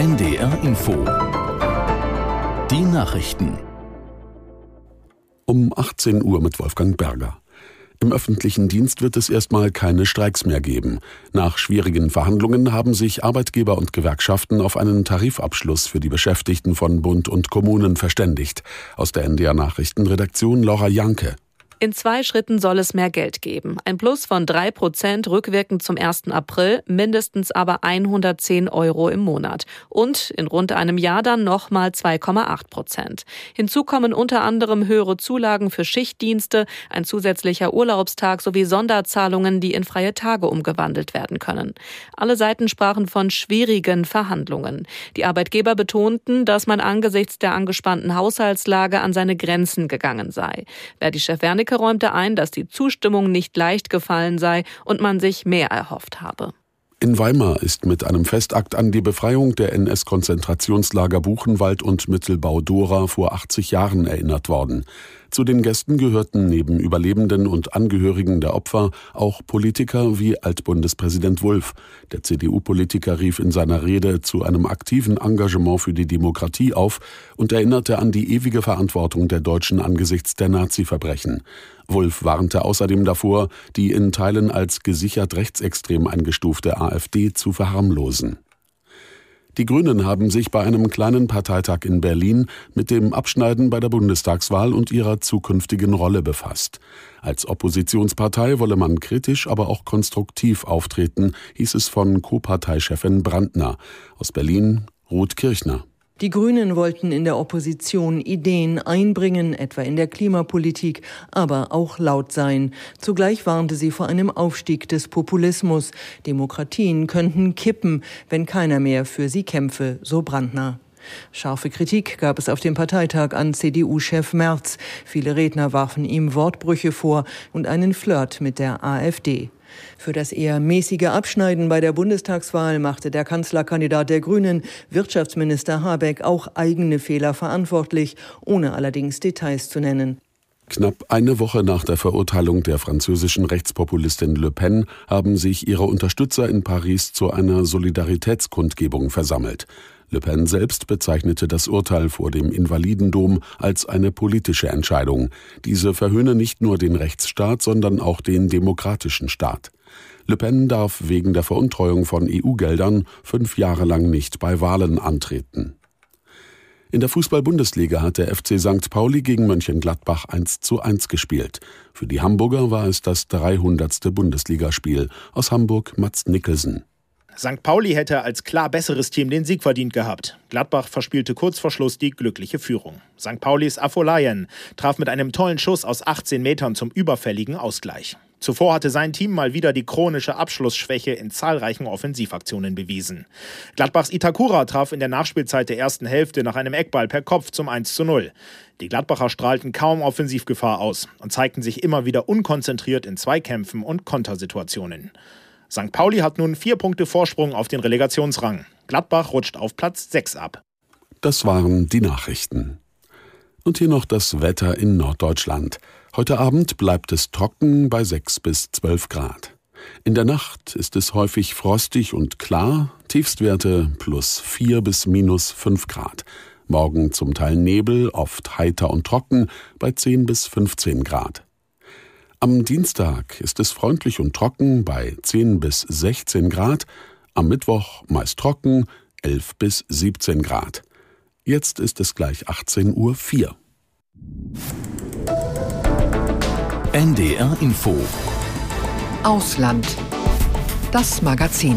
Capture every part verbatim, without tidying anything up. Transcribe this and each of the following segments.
N D R Info. Die Nachrichten. Um achtzehn Uhr mit Wolfgang Berger. Im öffentlichen Dienst wird es erstmal keine Streiks mehr geben. Nach schwierigen Verhandlungen haben sich Arbeitgeber und Gewerkschaften auf einen Tarifabschluss für die Beschäftigten von Bund und Kommunen verständigt. Aus der N D R Nachrichtenredaktion Laura Janke. In zwei Schritten soll es mehr Geld geben. Ein Plus von drei Prozent rückwirkend zum ersten April, mindestens aber hundertzehn Euro im Monat. Und in rund einem Jahr dann nochmal zwei Komma acht Prozent. Hinzu kommen unter anderem höhere Zulagen für Schichtdienste, ein zusätzlicher Urlaubstag sowie Sonderzahlungen, die in freie Tage umgewandelt werden können. Alle Seiten sprachen von schwierigen Verhandlungen. Die Arbeitgeber betonten, dass man angesichts der angespannten Haushaltslage an seine Grenzen gegangen sei. Verdi Chef Wernicke räumte ein, dass die Zustimmung nicht leicht gefallen sei und man sich mehr erhofft habe. In Weimar ist mit einem Festakt an die Befreiung der N S-Konzentrationslager Buchenwald und Mittelbau-Dora vor achtzig Jahren erinnert worden. Zu den Gästen gehörten neben Überlebenden und Angehörigen der Opfer auch Politiker wie Altbundespräsident Wulff. Der C D U-Politiker rief in seiner Rede zu einem aktiven Engagement für die Demokratie auf und erinnerte an die ewige Verantwortung der Deutschen angesichts der Nazi-Verbrechen. Wulff warnte außerdem davor, die in Teilen als gesichert rechtsextrem eingestufte AfD zu verharmlosen. Die Grünen haben sich bei einem kleinen Parteitag in Berlin mit dem Abschneiden bei der Bundestagswahl und ihrer zukünftigen Rolle befasst. Als Oppositionspartei wolle man kritisch, aber auch konstruktiv auftreten, hieß es von Co-Parteichefin Brandner. Aus Berlin Ruth Kirchner. Die Grünen wollten in der Opposition Ideen einbringen, etwa in der Klimapolitik, aber auch laut sein. Zugleich warnte sie vor einem Aufstieg des Populismus. Demokratien könnten kippen, wenn keiner mehr für sie kämpfe, so Brandner. Scharfe Kritik gab es auf dem Parteitag an C D U-Chef Merz. Viele Redner warfen ihm Wortbrüche vor und einen Flirt mit der AfD. Für das eher mäßige Abschneiden bei der Bundestagswahl machte der Kanzlerkandidat der Grünen, Wirtschaftsminister Habeck, auch eigene Fehler verantwortlich, ohne allerdings Details zu nennen. Knapp eine Woche nach der Verurteilung der französischen Rechtspopulistin Le Pen haben sich ihre Unterstützer in Paris zu einer Solidaritätskundgebung versammelt. Le Pen selbst bezeichnete das Urteil vor dem Invalidendom als eine politische Entscheidung. Diese verhöhne nicht nur den Rechtsstaat, sondern auch den demokratischen Staat. Le Pen darf wegen der Veruntreuung von E U-Geldern fünf Jahre lang nicht bei Wahlen antreten. In der Fußball-Bundesliga hat der F C Sankt Pauli gegen Mönchengladbach eins zu eins gespielt. Für die Hamburger war es das dreihundertste Bundesligaspiel. Aus Hamburg Mats Nicholson. Sankt Pauli hätte als klar besseres Team den Sieg verdient gehabt. Gladbach verspielte kurz vor Schluss die glückliche Führung. Sankt Paulis Afolayan traf mit einem tollen Schuss aus achtzehn Metern zum überfälligen Ausgleich. Zuvor hatte sein Team mal wieder die chronische Abschlussschwäche in zahlreichen Offensivaktionen bewiesen. Gladbachs Itakura traf in der Nachspielzeit der ersten Hälfte nach einem Eckball per Kopf zum eins zu null. Die Gladbacher strahlten kaum Offensivgefahr aus und zeigten sich immer wieder unkonzentriert in Zweikämpfen und Kontersituationen. Sankt Pauli hat nun vier Punkte Vorsprung auf den Relegationsrang. Gladbach rutscht auf Platz sechs ab. Das waren die Nachrichten. Und hier noch das Wetter in Norddeutschland. Heute Abend bleibt es trocken bei sechs bis zwölf Grad. In der Nacht ist es häufig frostig und klar, Tiefstwerte plus vier bis minus fünf Grad. Morgen zum Teil Nebel, oft heiter und trocken bei zehn bis fünfzehn Grad. Am Dienstag ist es freundlich und trocken bei zehn bis sechzehn Grad, am Mittwoch meist trocken, elf bis siebzehn Grad. Jetzt ist es gleich achtzehn Uhr vier. N D R Info. Ausland. Das Magazin.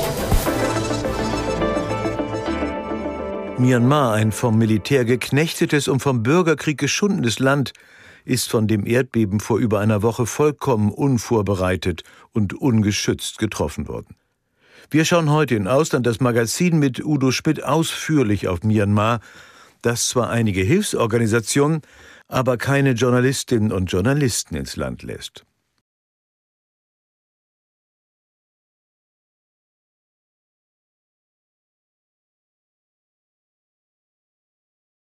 Myanmar, ein vom Militär geknechtetes und vom Bürgerkrieg geschundenes Land, ist von dem Erdbeben vor über einer Woche vollkommen unvorbereitet und ungeschützt getroffen worden. Wir schauen heute in Ausland das Magazin mit Udo Schmidt ausführlich auf Myanmar, das zwar einige Hilfsorganisationen, aber keine Journalistinnen und Journalisten ins Land lässt.